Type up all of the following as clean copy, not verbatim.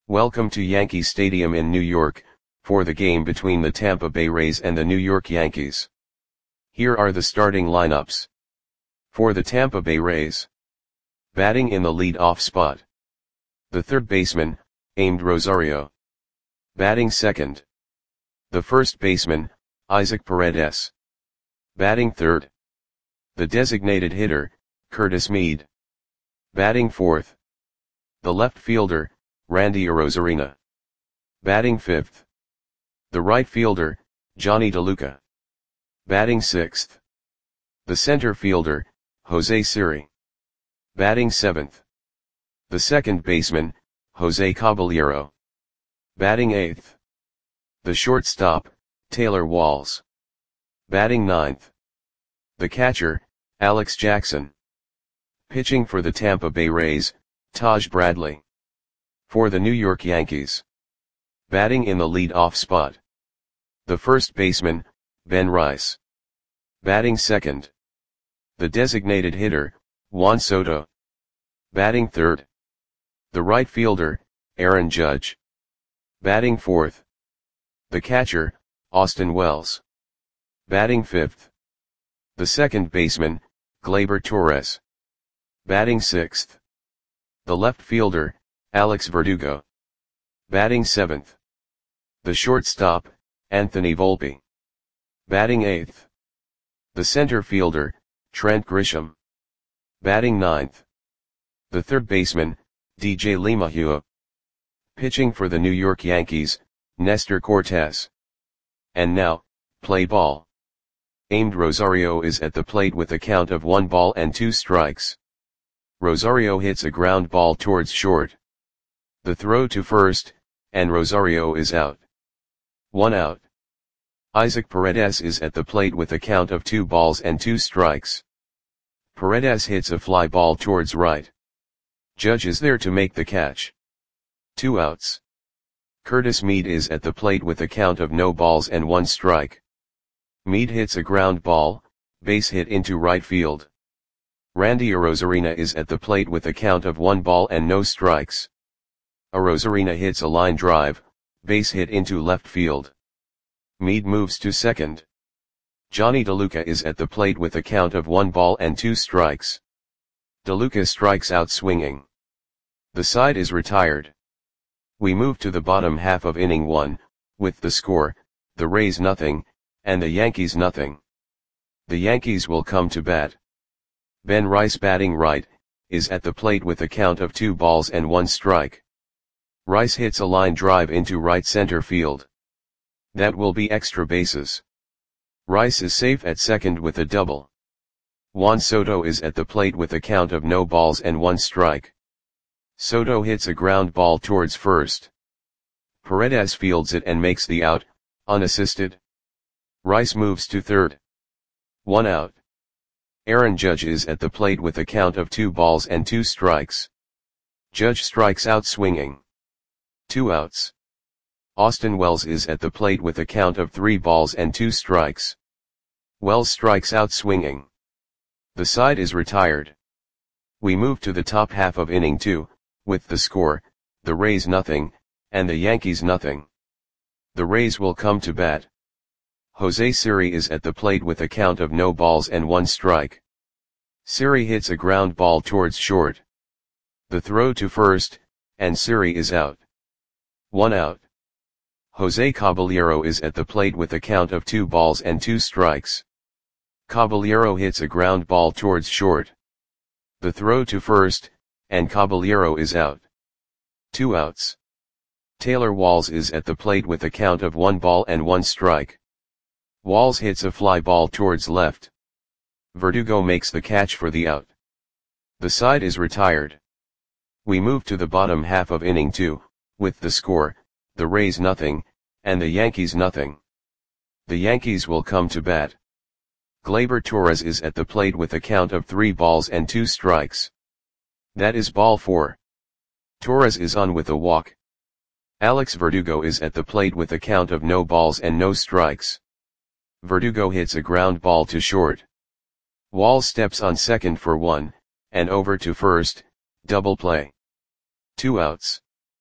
Welcome to Yankee Stadium in New York, for the game between the Tampa Bay Rays and the New York Yankees. Here are the starting lineups. For the Tampa Bay Rays. Batting in the lead-off spot. The third baseman, Amed Rosario. Batting second. The first baseman, Isaac Paredes. Batting third. The designated hitter, Curtis Mead. Batting fourth. The left fielder, Randy Arozarena. Batting fifth. The right fielder, Johnny DeLuca. Batting sixth. The center fielder, Jose Siri. Batting seventh. The second baseman, Jose Caballero. Batting eighth. The shortstop, Taylor Walls. Batting ninth. The catcher, Alex Jackson. Pitching for the Tampa Bay Rays, Taj Bradley. For the New York Yankees. Batting in the lead-off spot. The first baseman, Ben Rice. Batting second. The designated hitter, Juan Soto. Batting third. The right fielder, Aaron Judge. Batting fourth. The catcher, Austin Wells. Batting fifth. The second baseman, Gleyber Torres. Batting sixth. The left fielder, Alex Verdugo. Batting seventh. The shortstop, Anthony Volpe. Batting eighth. The center fielder, Trent Grisham. Batting ninth. The third baseman, DJ LeMahieu. Pitching for the New York Yankees, Nestor Cortes. And now, play ball. Amed Rosario is at the plate with a count of 1 ball and 2 strikes. Rosario hits a ground ball towards short. The throw to first, and Rosario is out. 1 out. Isaac Paredes is at the plate with a count of 2 balls and 2 strikes. Paredes hits a fly ball towards right. Judge is there to make the catch. 2 outs. Curtis Mead is at the plate with a count of no balls and 1 strike. Mead hits a ground ball, base hit into right field. Randy Arozarena is at the plate with a count of 1 ball and no strikes. Arozarena hits a line drive, base hit into left field. Mead moves to second. Johnny DeLuca is at the plate with a count of 1 ball and 2 strikes. DeLuca strikes out swinging. The side is retired. We move to the bottom half of inning 1, with the score, the Rays nothing, and the Yankees nothing. The Yankees will come to bat. Ben Rice batting right, is at the plate with a count of 2 balls and 1 strike. Rice hits a line drive into right center field. That will be extra bases. Rice is safe at second with a double. Juan Soto is at the plate with a count of no balls and 1 strike. Soto hits a ground ball towards first. Paredes fields it and makes the out, unassisted. Rice moves to third. 1 out. Aaron Judge is at the plate with a count of 2 balls and 2 strikes. Judge strikes out swinging. 2 outs. Austin Wells is at the plate with a count of 3 balls and 2 strikes. Wells strikes out swinging. The side is retired. We move to the top half of inning 2, with the score, the Rays nothing, and the Yankees nothing. The Rays will come to bat. Jose Siri is at the plate with a count of no balls and 1 strike. Siri hits a ground ball towards short. The throw to first, and Siri is out. 1 out. Jose Caballero is at the plate with a count of 2 balls and 2 strikes. Caballero hits a ground ball towards short. The throw to first, and Caballero is out. 2 outs. Taylor Walls is at the plate with a count of 1 ball and 1 strike. Walls hits a fly ball towards left. Verdugo makes the catch for the out. The side is retired. We move to the bottom half of inning 2, with the score, the Rays nothing, and the Yankees nothing. The Yankees will come to bat. Gleyber Torres is at the plate with a count of 3 balls and 2 strikes. That is ball 4. Torres is on with a walk. Alex Verdugo is at the plate with a count of no balls and no strikes. Verdugo hits a ground ball to short. Walls steps on second for 1, and over to first, double play. 2 outs.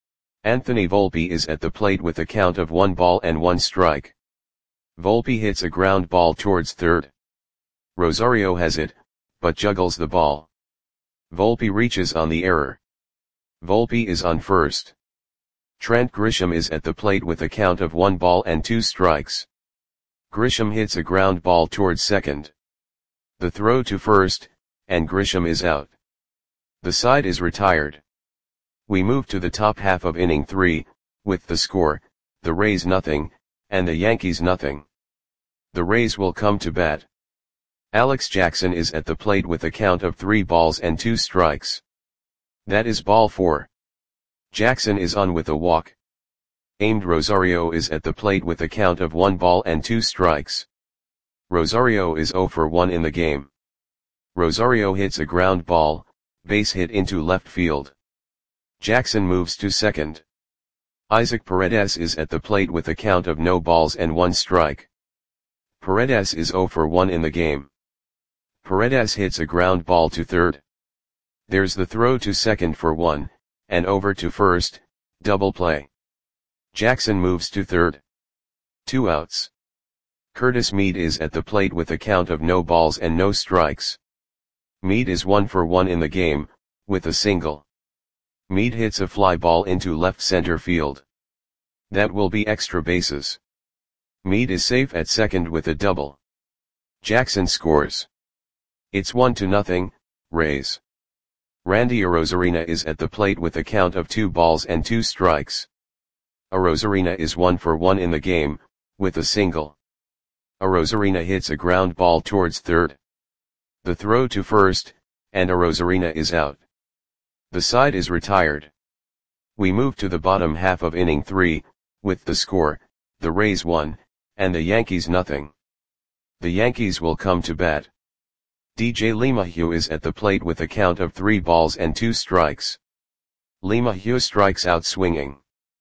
Anthony Volpe is at the plate with a count of 1 ball and 1 strike. Volpe hits a ground ball towards third. Rosario has it, but juggles the ball. Volpe reaches on the error. Volpe is on first. Trent Grisham is at the plate with a count of 1 ball and 2 strikes. Grisham hits a ground ball towards second. The throw to first, and Grisham is out. The side is retired. We move to the top half of inning 3, with the score, the Rays nothing, and the Yankees nothing. The Rays will come to bat. Alex Jackson is at the plate with a count of 3 balls and 2 strikes. That is ball 4. Jackson is on with a walk. Aimed Rosario is at the plate with a count of 1 ball and 2 strikes. Rosario is 0 for 1 in the game. Rosario hits a ground ball, base hit into left field. Jackson moves to second. Isaac Paredes is at the plate with a count of no balls and 1 strike. Paredes is 0 for 1 in the game. Paredes hits a ground ball to third. There's the throw to second for 1, and over to first, double play. Jackson moves to third. 2 outs. Curtis Mead is at the plate with a count of no balls and no strikes. Mead is 1 for 1 in the game, with a single. Mead hits a fly ball into left center field. That will be extra bases. Mead is safe at second with a double. Jackson scores. It's 1-0, Rays. Randy Arozarena is at the plate with a count of 2 balls and 2 strikes. Arozarena is 1 for 1 in the game, with a single. Arozarena hits a ground ball towards third. The throw to first, and Arozarena is out. The side is retired. We move to the bottom half of inning 3, with the score, the Rays 1, and the Yankees nothing. The Yankees will come to bat. DJ LeMahieu is at the plate with a count of 3 balls and 2 strikes. LeMahieu strikes out swinging.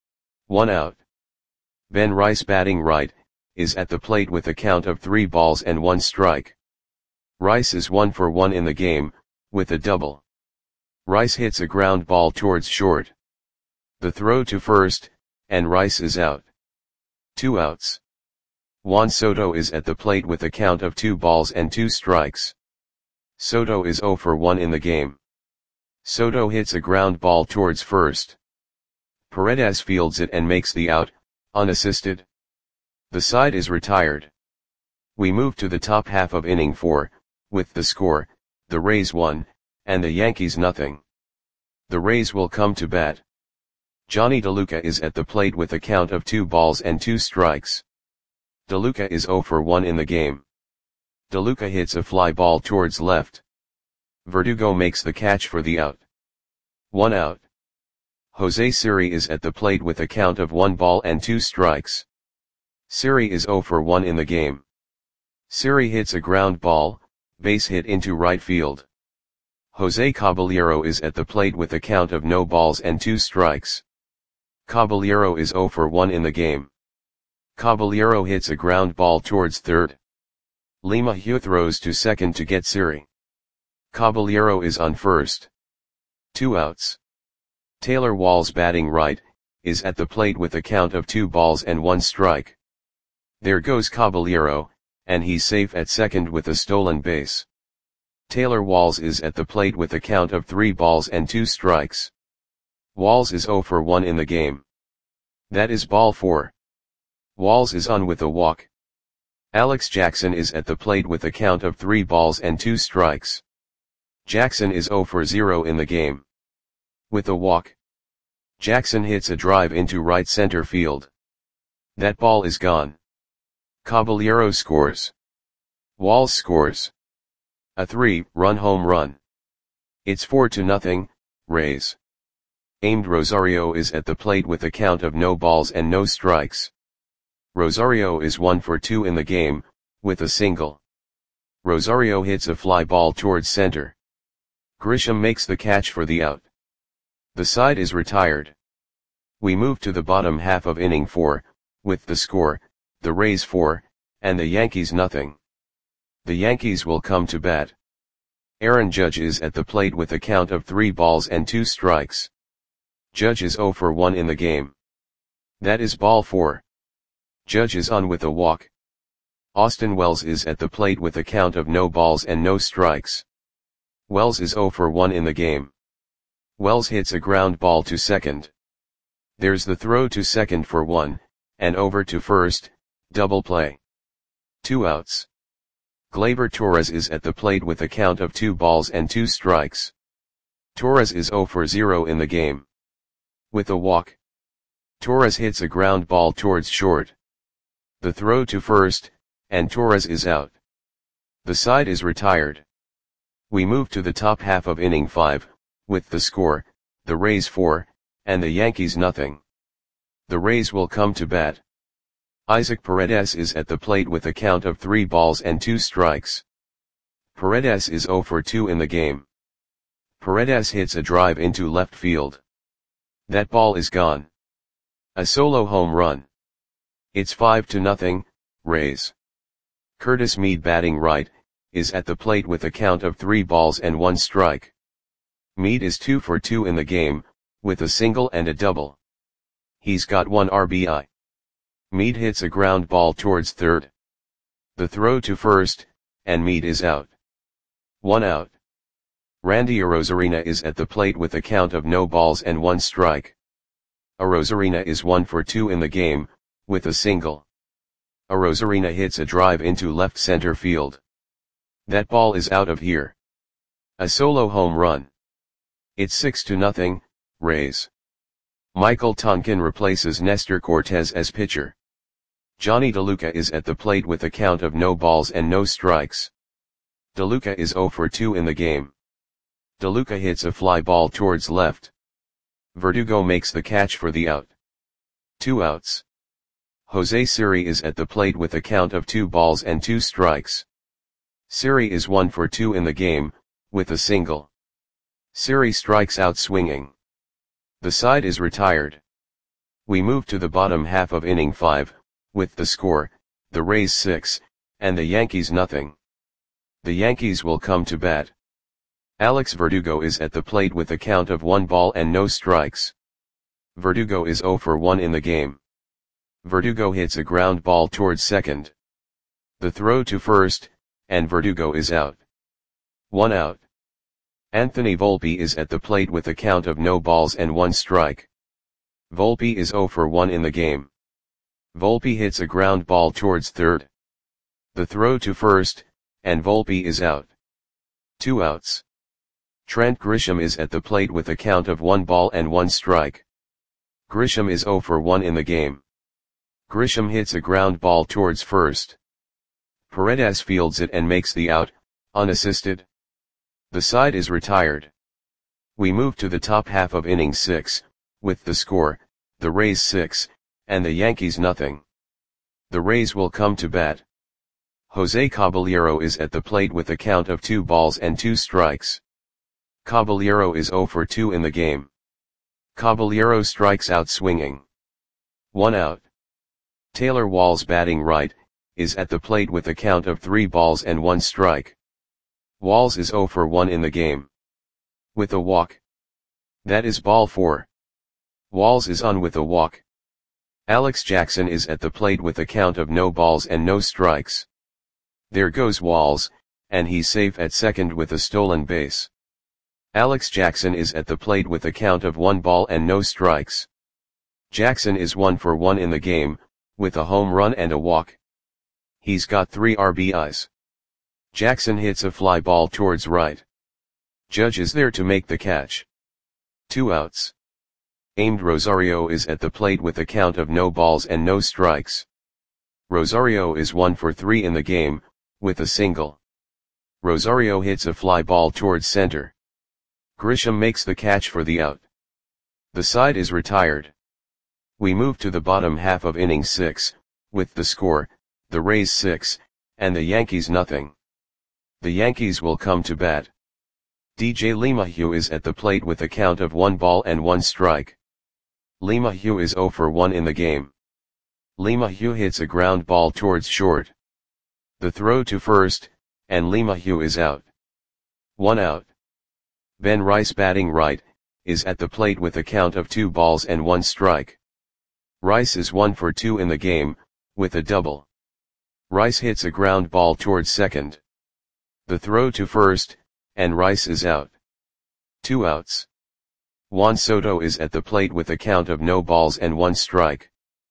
1 out. Ben Rice batting right, is at the plate with a count of 3 balls and 1 strike. Rice is 1 for 1 in the game, with a double. Rice hits a ground ball towards short. The throw to first, and Rice is out. 2 outs. Juan Soto is at the plate with a count of 2 balls and 2 strikes. Soto is 0 for 1 in the game. Soto hits a ground ball towards first. Paredes fields it and makes the out, unassisted. The side is retired. We move to the top half of inning 4, with the score, the Rays 1, and the Yankees nothing. The Rays will come to bat. Johnny DeLuca is at the plate with a count of 2 balls and 2 strikes. DeLuca is 0 for 1 in the game. DeLuca hits a fly ball towards left. Verdugo makes the catch for the out. 1 out. Jose Siri is at the plate with a count of 1 ball and 2 strikes. Siri is 0 for 1 in the game. Siri hits a ground ball, base hit into right field. Jose Caballero is at the plate with a count of no balls and 2 strikes. Caballero is 0 for 1 in the game. Caballero hits a ground ball towards third. LeMahieu throws to second to get Siri. Caballero is on first. 2 outs. Taylor Walls batting right, is at the plate with a count of 2 balls and 1 strike. There goes Caballero, and he's safe at second with a stolen base. Taylor Walls is at the plate with a count of 3 balls and 2 strikes. Walls is 0 for 1 in the game. That is ball 4. Walls is on with a walk. Alex Jackson is at the plate with a count of 3 balls and 2 strikes. Jackson is 0 for 0 in the game. With a walk. Jackson hits a drive into right center field. That ball is gone. Caballero scores. Walls scores. A 3-run home run. It's 4-0, Rays. Aimed Rosario is at the plate with a count of no balls and no strikes. Rosario is 1 for 2 in the game, with a single. Rosario hits a fly ball towards center. Grisham makes the catch for the out. The side is retired. We move to the bottom half of inning 4, with the score, the Rays 4, and the Yankees nothing. The Yankees will come to bat. Aaron Judge is at the plate with a count of 3 balls and 2 strikes. Judge is 0 for 1 in the game. That is ball 4. Judge is on with a walk. Austin Wells is at the plate with a count of no balls and no strikes. Wells is 0 for 1 in the game. Wells hits a ground ball to second. There's the throw to second for 1, and over to first, double play. 2 outs. Gleyber Torres is at the plate with a count of 2 balls and 2 strikes. Torres is 0 for 0 in the game. With a walk. Torres hits a ground ball towards short. The throw to first, and Torres is out. The side is retired. We move to the top half of inning 5, with the score, the Rays 4, and the Yankees nothing. The Rays will come to bat. Isaac Paredes is at the plate with a count of 3 balls and 2 strikes. Paredes is 0 for 2 in the game. Paredes hits a drive into left field. That ball is gone. A solo home run. It's 5-0, Rays. Curtis Mead, batting right, is at the plate with a count of 3 balls and 1 strike. Mead is 2 for 2 in the game, with a single and a double. He's got 1 RBI. Mead hits a ground ball towards third. The throw to first, and Mead is out. 1 out. Randy Arozarena is at the plate with a count of no balls and 1 strike. Arozarena is 1 for 2 in the game, with a single. Arozarena hits a drive into left center field. That ball is out of here. A solo home run. It's 6-0, Rays. Michael Tonkin replaces Nestor Cortez as pitcher. Johnny DeLuca is at the plate with a count of no balls and no strikes. DeLuca is 0 for 2 in the game. DeLuca hits a fly ball towards left. Verdugo makes the catch for the out. 2 outs. Jose Siri is at the plate with a count of 2 balls and 2 strikes. Siri is 1 for 2 in the game, with a single. Siri strikes out swinging. The side is retired. We move to the bottom half of inning 5, with the score, the Rays 6, and the Yankees nothing. The Yankees will come to bat. Alex Verdugo is at the plate with a count of 1 ball and no strikes. Verdugo is 0 for 1 in the game. Verdugo hits a ground ball towards second. The throw to first, and Verdugo is out. 1 out. Anthony Volpe is at the plate with a count of no balls and 1 strike. Volpe is 0 for 1 in the game. Volpe hits a ground ball towards third. The throw to first, and Volpe is out. 2 outs. Trent Grisham is at the plate with a count of 1 ball and 1 strike. Grisham is 0 for 1 in the game. Grisham hits a ground ball towards first. Paredes fields it and makes the out, unassisted. The side is retired. We move to the top half of inning 6, with the score, the Rays 6, and the Yankees nothing. The Rays will come to bat. Jose Caballero is at the plate with a count of 2 balls and 2 strikes. Caballero is 0 for 2 in the game. Caballero strikes out swinging. 1 out. Taylor Walls, batting right, is at the plate with a count of 3 balls and 1 strike. Walls is 0 for 1 in the game. With a walk. That is ball 4. Walls is on with a walk. Alex Jackson is at the plate with a count of no balls and no strikes. There goes Walls, and he's safe at second with a stolen base. Alex Jackson is at the plate with a count of 1 ball and no strikes. Jackson is 1 for 1 in the game, with a home run and a walk. He's got 3 RBIs. Jackson hits a fly ball towards right. Judge is there to make the catch. 2 outs. Aimed Rosario is at the plate with a count of no balls and no strikes. Rosario is 1 for 3 in the game, with a single. Rosario hits a fly ball towards center. Grisham makes the catch for the out. The side is retired. We move to the bottom half of inning 6, with the score, the Rays 6, and the Yankees nothing. The Yankees will come to bat. DJ LeMahieu is at the plate with a count of 1 ball and 1 strike. LeMahieu is 0 for 1 in the game. LeMahieu hits a ground ball towards short. The throw to first, and LeMahieu is out. 1 out. Ben Rice, batting right, is at the plate with a count of 2 balls and 1 strike. Rice is 1 for 2 in the game, with a double. Rice hits a ground ball towards second. The throw to first, and Rice is out. 2 outs. Juan Soto is at the plate with a count of no balls and 1 strike.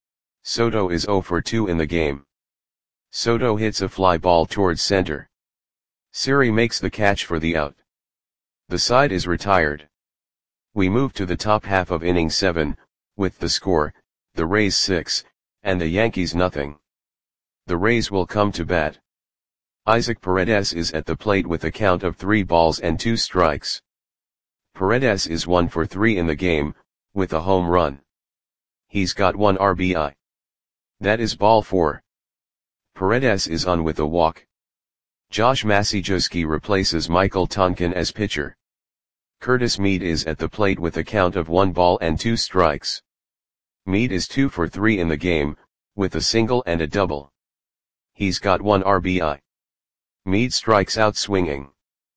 Soto is 0 for 2 in the game. Soto hits a fly ball towards center. Siri makes the catch for the out. The side is retired. We move to the top half of inning 7, with the score, the Rays 6, and the Yankees nothing. The Rays will come to bat. Isaac Paredes is at the plate with a count of 3 balls and 2 strikes. Paredes is 1 for 3 in the game, with a home run. He's got 1 RBI. That is ball 4. Paredes is on with a walk. Josh Maciejewski replaces Michael Tonkin as pitcher. Curtis Mead is at the plate with a count of 1 ball and 2 strikes. Mead is 2 for 3 in the game, with a single and a double. He's got 1 RBI. Mead strikes out swinging.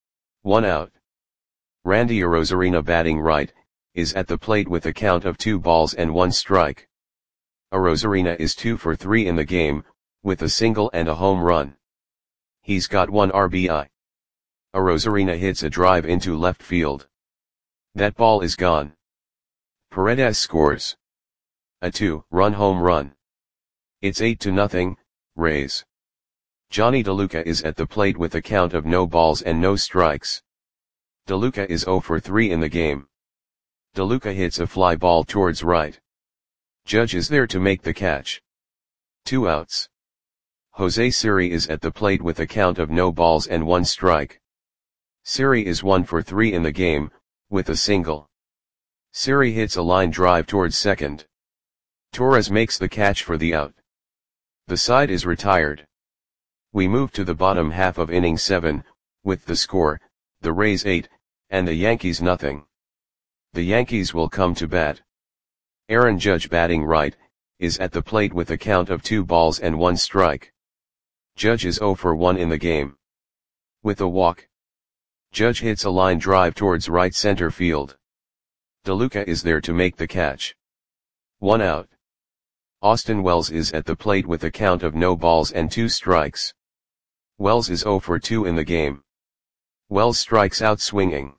1 out. Randy Arozarena batting right, is at the plate with a count of 2 balls and 1 strike. Arozarena is 2 for 3 in the game, with a single and a home run. He's got 1 RBI. Arozarena hits a drive into left field. That ball is gone. Paredes scores a 2-run home run. It's 8-0, Rays. Johnny DeLuca is at the plate with a count of no balls and no strikes. DeLuca is 0 for 3 in the game. DeLuca hits a fly ball towards right. Judge is there to make the catch. 2 outs. Jose Siri is at the plate with a count of no balls and 1 strike. Siri is 1 for 3 in the game, with a single. Siri hits a line drive towards second. Torres makes the catch for the out. The side is retired. We move to the bottom half of inning 7, with the score, the Rays 8, and the Yankees nothing. The Yankees will come to bat. Aaron Judge batting right, is at the plate with a count of 2 balls and 1 strike. Judge is 0 for 1 in the game. With a walk. Judge hits a line drive towards right center field. DeLuca is there to make the catch. 1 out. Austin Wells is at the plate with a count of no balls and 2 strikes. Wells is 0 for 2 in the game. Wells strikes out swinging.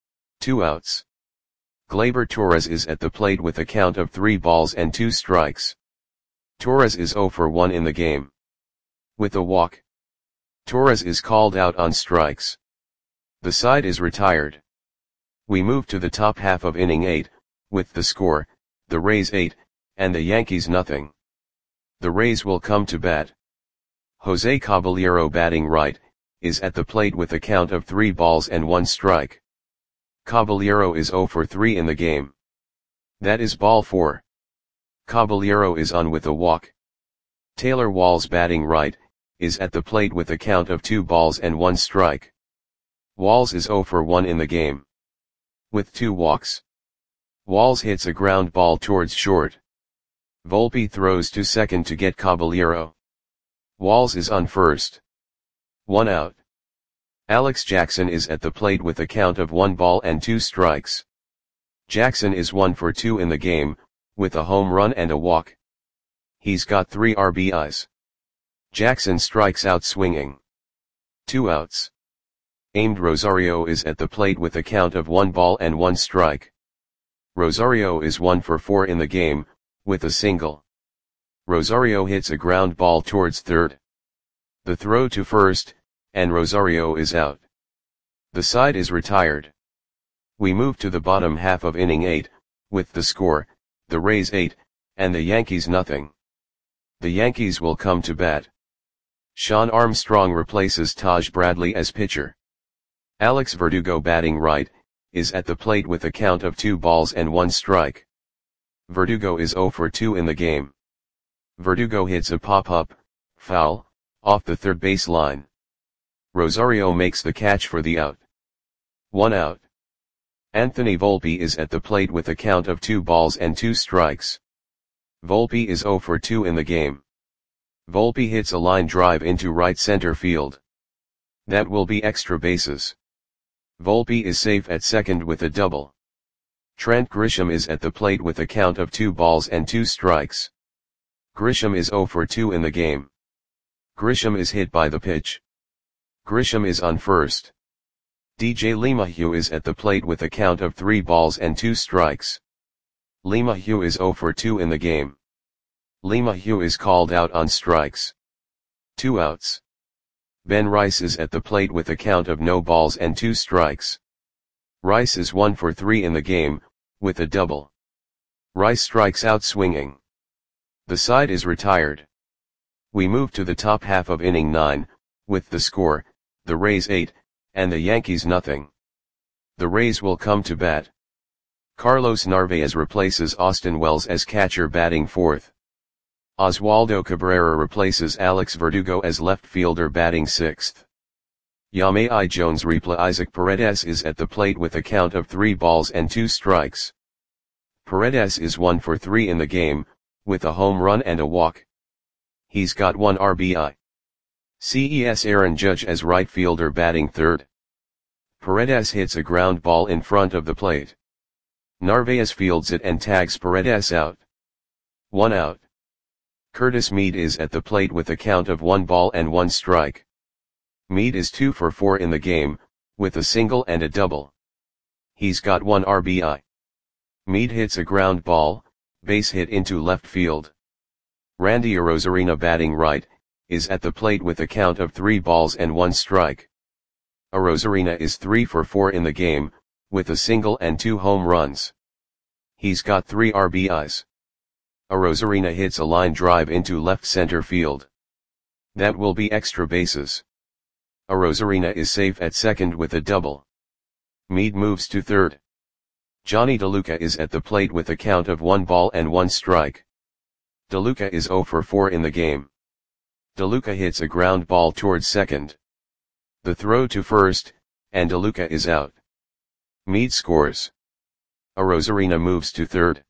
2 outs. Gleyber Torres is at the plate with a count of 3 balls and 2 strikes. Torres is 0 for 1 in the game. With a walk. Torres is called out on strikes. The side is retired. We move to the top half of inning 8, with the score, the Rays 8, and the Yankees nothing. The Rays will come to bat. Jose Caballero batting right, is at the plate with a count of 3 balls and 1 strike. Caballero is 0 for 3 in the game. That is ball 4. Caballero is on with a walk. Taylor Walls batting right, is at the plate with a count of 2 balls and 1 strike. Walls is 0 for 1 in the game. With 2 walks. Walls hits a ground ball towards short. Volpe throws to second to get Caballero. Walls is on first. 1 out. Alex Jackson is at the plate with a count of 1 ball and 2 strikes. Jackson is 1 for 2 in the game, with a home run and a walk. He's got 3 RBIs. Jackson strikes out swinging. 2 outs. Aimed Rosario is at the plate with a count of 1 ball and 1 strike. Rosario is 1 for 4 in the game, with a single. Rosario hits a ground ball towards third. The throw to first, and Rosario is out. The side is retired. We move to the bottom half of inning 8, with the score, the Rays 8, and the Yankees nothing. The Yankees will come to bat. Sean Armstrong replaces Taj Bradley as pitcher. Alex Verdugo batting right, is at the plate with a count of 2 balls and 1 strike. Verdugo is 0 for 2 in the game. Verdugo hits a pop-up, foul, off the third base line. Rosario makes the catch for the out. 1 out. Anthony Volpe is at the plate with a count of 2 balls and 2 strikes. Volpe is 0 for 2 in the game. Volpe hits a line drive into right center field. That will be extra bases. Volpe is safe at second with a double. Trent Grisham is at the plate with a count of 2 balls and 2 strikes. Grisham is 0 for 2 in the game. Grisham is hit by the pitch. Grisham is on first. DJ LeMahieu is at the plate with a count of 3 balls and 2 strikes. LeMahieu is 0 for 2 in the game. LeMahieu is called out on strikes. 2 outs. Ben Rice is at the plate with a count of no balls and 2 strikes. Rice is 1 for 3 in the game, with a double. Rice strikes out swinging. The side is retired. We move to the top half of inning 9, with the score, the Rays 8, and the Yankees nothing. The Rays will come to bat. Carlos Narvaez replaces Austin Wells as catcher batting fourth. Oswaldo Cabrera replaces Alex Verdugo as left fielder batting sixth. Yamei Jones replaces Isaac Paredes is at the plate with a count of 3 balls and 2 strikes. Paredes is 1 for 3 in the game, with a home run and a walk. He's got 1 RBI. CES Aaron Judge as right fielder batting third. Paredes hits a ground ball in front of the plate. Narvaez fields it and tags Paredes out. 1 out. Curtis Mead is at the plate with a count of 1 ball and 1 strike. Mead is 2 for 4 in the game, with a single and a double. He's got 1 RBI. Mead hits a ground ball, base hit into left field. Randy Arozarena batting right, is at the plate with a count of 3 balls and 1 strike. Arozarena is 3 for 4 in the game, with a single and 2 home runs. He's got 3 RBIs. Arozarena hits a line drive into left center field. That will be extra bases. Arozarena is safe at second with a double. Mead moves to third. Johnny DeLuca is at the plate with a count of 1 ball and 1 strike. DeLuca is 0 for 4 in the game. DeLuca hits a ground ball towards second. The throw to first, and DeLuca is out. Mead scores. Arozarena moves to third.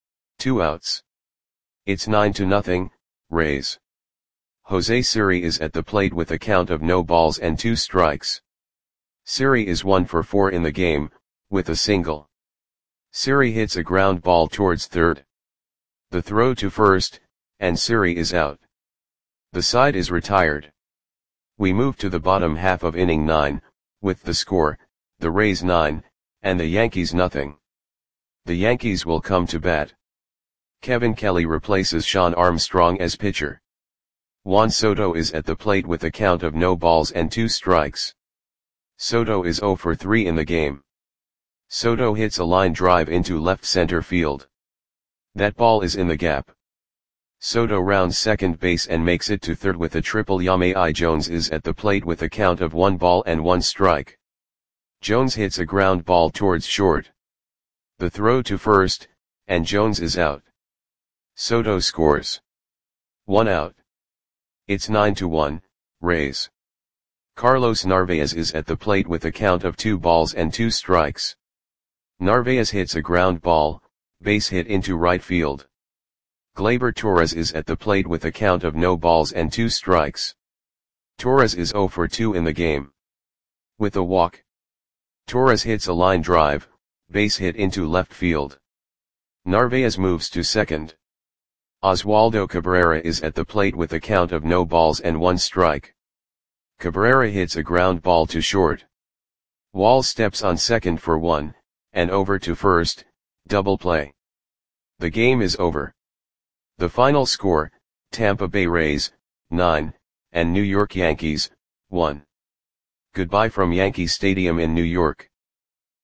2 outs. It's 9-0, Rays. Jose Siri is at the plate with a count of no balls and 2 strikes. Siri is 1 for 4 in the game, with a single. Siri hits a ground ball towards third. The throw to first, and Siri is out. The side is retired. We move to the bottom half of inning 9, with the score, the Rays 9, and the Yankees nothing. The Yankees will come to bat. Kevin Kelly replaces Sean Armstrong as pitcher. Juan Soto is at the plate with a count of no balls and 2 strikes. Soto is 0 for 3 in the game. Soto hits a line drive into left center field. That ball is in the gap. Soto rounds second base and makes it to third with a triple. Yamei Jones is at the plate with a count of 1 ball and 1 strike. Jones hits a ground ball towards short. The throw to first, and Jones is out. Soto scores. 1 out. It's 9-1, Rays. Carlos Narvaez is at the plate with a count of 2 balls and 2 strikes. Narvaez hits a ground ball, base hit into right field. Gleyber Torres is at the plate with a count of no balls and 2 strikes. Torres is 0 for 2 in the game. With a walk. Torres hits a line drive, base hit into left field. Narvaez moves to second. Oswaldo Cabrera is at the plate with a count of no balls and 1 strike. Cabrera hits a ground ball to short. Wall steps on second for 1, and over to first, double play. The game is over. The final score, Tampa Bay Rays, 9, and New York Yankees, 1. Goodbye from Yankee Stadium in New York.